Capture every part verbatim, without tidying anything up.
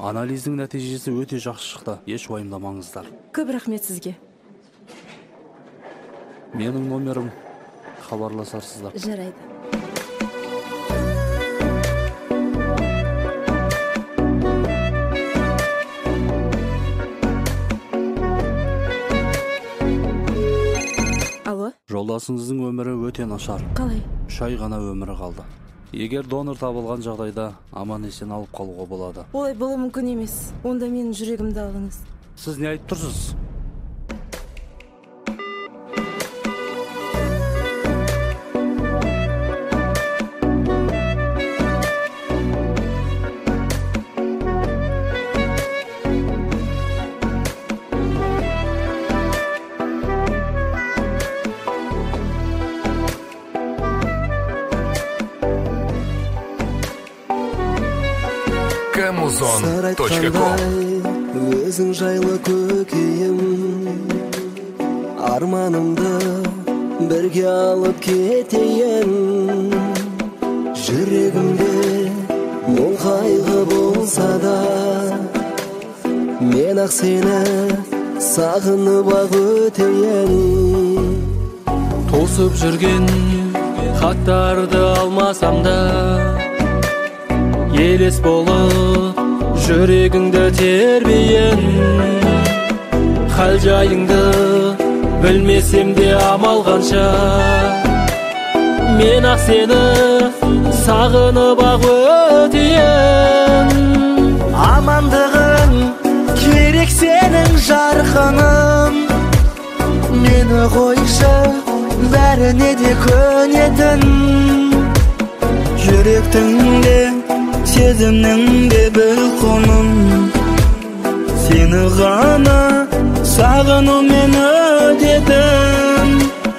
Анализдин нәтижесі өте жақсы шықты. Еш уайымдамаңыздар. Көп рахмет сізге. Менің номерім, хабарласарсыздар. Жарайды. Алло? Жолдасыңыздың өмірі өте нашар. Қалай? Үш ай ғана өмірі қалды. Егер донор табылған жағдайда аман есен алып қалуға болады. Олай болуы мүмкін емес. Онда менің жүрегімді алыңыз. Сіз не айтып тұрсыз? Камузон точка ком. Өзің жайлы көкейім, арманымды бірге алып кетейін. Жүрегімде мұң қайғы болса да, мен ақ сені сағынып ақ өтейін. Тосып жүрген хаттарды алмасам да, елес болып жүрегіңді тербейін. Хал жайыңды білмесем де амал қанша, мен ақ сені сағынып ақ өтейін. Амандығың керек сенің жарқыным, мені қойшы бәріне де көнетін. Жүректің де сезімнің де бір құным, сені ғана сағынумен өтетін.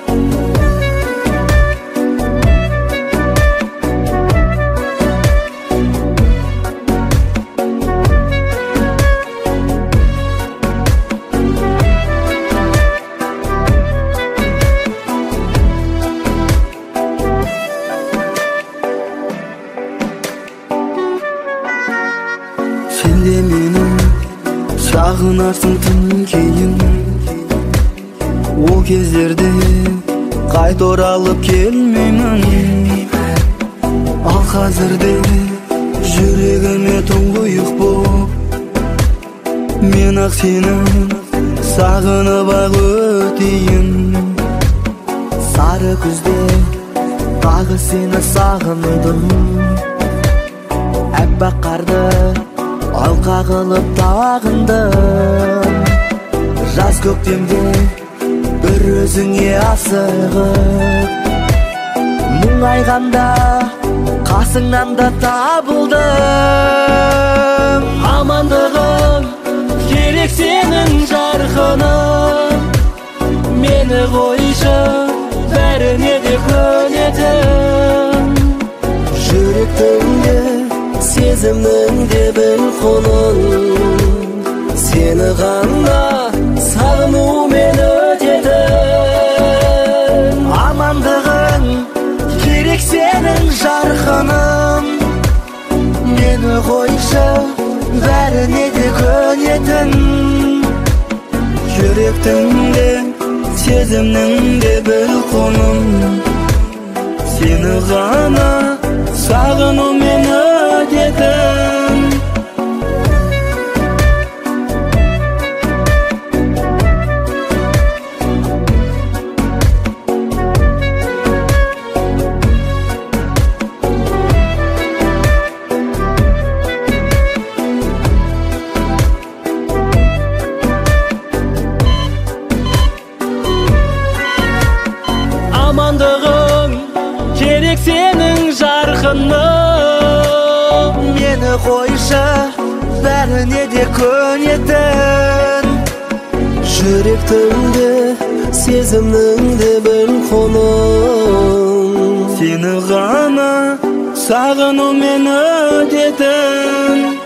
Сенде мені сағынарсың түн кейін, ол кездерде қайта оралып келмеймін. Ал қазірде жүрегіме тұңғиық боп, мен ақ сені сағынып ақ өтейін. Сары күзде тағы сені сағындым, әппақ қарды алқа қылып тағындым. Жаз көктемде бір өзіңе асығып, мұңайғанда қасыңнан да табылдым. Амандығым керек сенің жарқыным, мені қойшы бәріне де көнетін. Жүректіңде сезімнің де бір құным, сені ғана сағынумен өтетін. Амандығың керек сенің жарқыным, мені қойшы бәріне де көнетін. Жүректіңде сезімнің де бір құным, сені ғана сағынумен өтетін. Амандығың керек сенің жарқыным, мені қойшы бәріне де көнетін. Жүректіңде сезімнің де бір құным, сені ғана сағынумен өтетін.